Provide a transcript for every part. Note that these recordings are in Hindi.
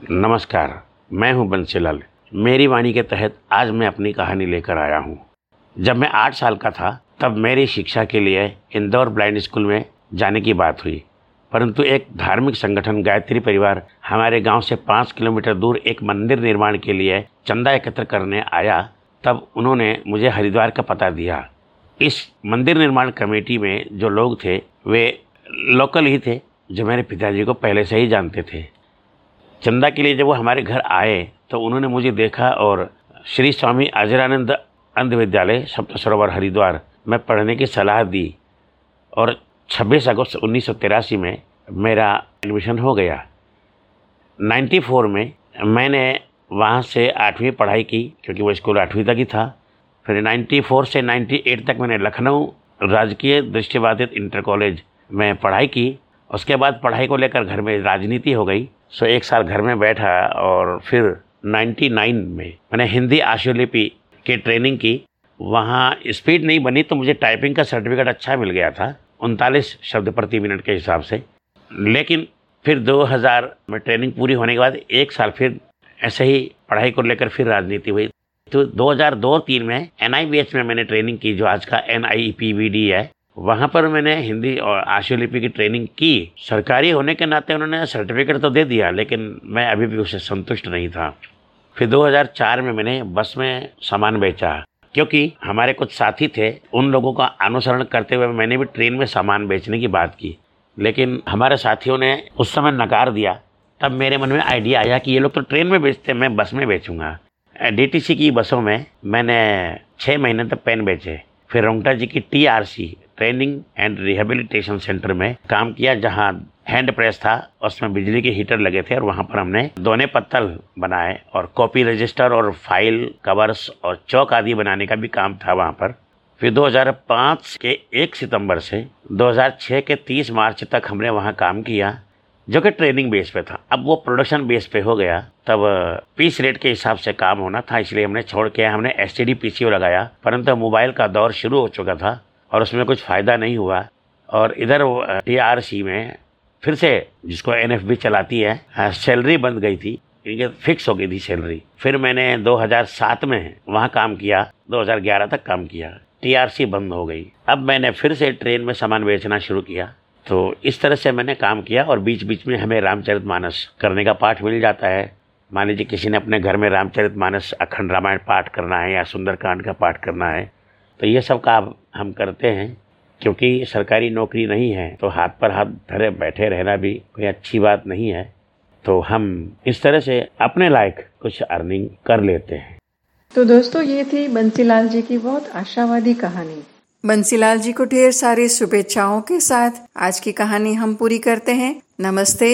नमस्कार, मैं हूं बंसीलाल। मेरी वाणी के तहत आज मैं अपनी कहानी लेकर आया हूं। जब मैं 8 साल का था तब मेरी शिक्षा के लिए इंदौर ब्लाइंड स्कूल में जाने की बात हुई, परंतु एक धार्मिक संगठन गायत्री परिवार हमारे गांव से 5 किलोमीटर दूर एक मंदिर निर्माण के लिए चंदा एकत्र करने आया। तब उन्होंने मुझे हरिद्वार का पता दिया। इस मंदिर निर्माण कमेटी में जो लोग थे वे लोकल ही थे, जो मेरे पिताजी को पहले से ही जानते थे। चंदा के लिए जब वो हमारे घर आए तो उन्होंने मुझे देखा और श्री स्वामी अजरानंद अंध विद्यालय सप्त सरोवर हरिद्वार में पढ़ने की सलाह दी और 26 अगस्त 1983 में मेरा एडमिशन हो गया। 94 में मैंने वहाँ से 8वीं पढ़ाई की, क्योंकि वो स्कूल 8वीं तक ही था। फिर 94 से 98 तक मैंने लखनऊ राजकीय दृष्टिबाधित इंटर कॉलेज में पढ़ाई की। उसके बाद पढ़ाई को लेकर घर में राजनीति हो गई, सो 1 साल घर में बैठा और फिर 99 में मैंने हिंदी आशुलिपि की ट्रेनिंग की। वहाँ स्पीड नहीं बनी तो मुझे टाइपिंग का सर्टिफिकेट अच्छा मिल गया था, 39 शब्द प्रति मिनट के हिसाब से। लेकिन फिर 2000 में ट्रेनिंग पूरी होने के बाद 1 साल फिर ऐसे ही पढ़ाई को लेकर फिर राजनीति हुई। तो 2002-03 में NIBH में मैंने ट्रेनिंग की, जो आज का NIPVD है। वहाँ पर मैंने हिंदी और आशुलिपि की ट्रेनिंग की। सरकारी होने के नाते उन्होंने सर्टिफिकेट तो दे दिया, लेकिन मैं अभी भी उससे संतुष्ट नहीं था। फिर 2004 में मैंने बस में सामान बेचा, क्योंकि हमारे कुछ साथी थे, उन लोगों का अनुसरण करते हुए मैंने भी ट्रेन में सामान बेचने की बात की, लेकिन हमारे साथियों ने उस समय नकार दिया। तब मेरे मन में आइडिया आया कि ये लोग तो ट्रेन में बेचते, मैं बस में बेचूंगा। DTC की बसों में मैंने 6 महीने तक पेन बेचे। फिर रोंगटा जी की TRC training and rehabilitation centre में काम किया, जहां हैंड प्रेस था, उसमें बिजली के हीटर लगे थे और वहां पर हमने दोने पत्तल बनाए और कॉपी रजिस्टर और फाइल कवर्स और चौक आदि बनाने का भी काम था वहां पर। फिर 2005 के 1 सितंबर से 2006 के 30 मार्च तक हमने वहां काम किया, जो कि ट्रेनिंग बेस पे था। अब वो प्रोडक्शन बेस पे हो गया, तब पीस रेट के हिसाब से काम होना था, इसलिए हमने छोड़ के हमने STD PCO लगाया। परंतु मोबाइल का दौर शुरू हो चुका था और उसमें कुछ फ़ायदा नहीं हुआ। और इधर TRC में फिर से, जिसको NFB चलाती है, सैलरी बंद गई थी, इनके फिक्स हो गई थी सैलरी। फिर मैंने 2007 में वहाँ काम किया, 2011 तक काम किया, TRC बंद हो गई। अब मैंने फिर से ट्रेन में सामान बेचना शुरू किया। तो इस तरह से मैंने काम किया और बीच बीच में हमें रामचरितमानस करने का पाठ मिल जाता है। मान लीजिए किसी ने अपने घर में रामचरितमानस, अखंड रामायण पाठ करना है या सुंदरकांड का पाठ करना है, तो ये सब काम हम करते हैं। क्योंकि सरकारी नौकरी नहीं है तो हाथ पर हाथ धरे बैठे रहना भी कोई अच्छी बात नहीं है, तो हम इस तरह से अपने लायक कुछ अर्निंग कर लेते हैं। तो दोस्तों, ये थी बंसीलाल जी की बहुत आशावादी कहानी। बंसीलाल जी को ढेर सारी शुभेच्छाओं के साथ आज की कहानी हम पूरी करते हैं। नमस्ते,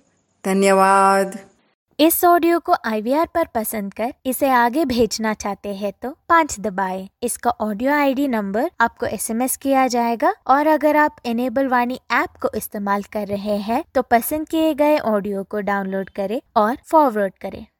धन्यवाद। इस ऑडियो को IVR पर पसंद कर इसे आगे भेजना चाहते हैं तो 5 दबाएं। इसका ऑडियो ID नंबर आपको SMS किया जाएगा और अगर आप इनेबल वाणी ऐप को इस्तेमाल कर रहे हैं तो पसंद किए गए ऑडियो को डाउनलोड करें और फॉरवर्ड करें।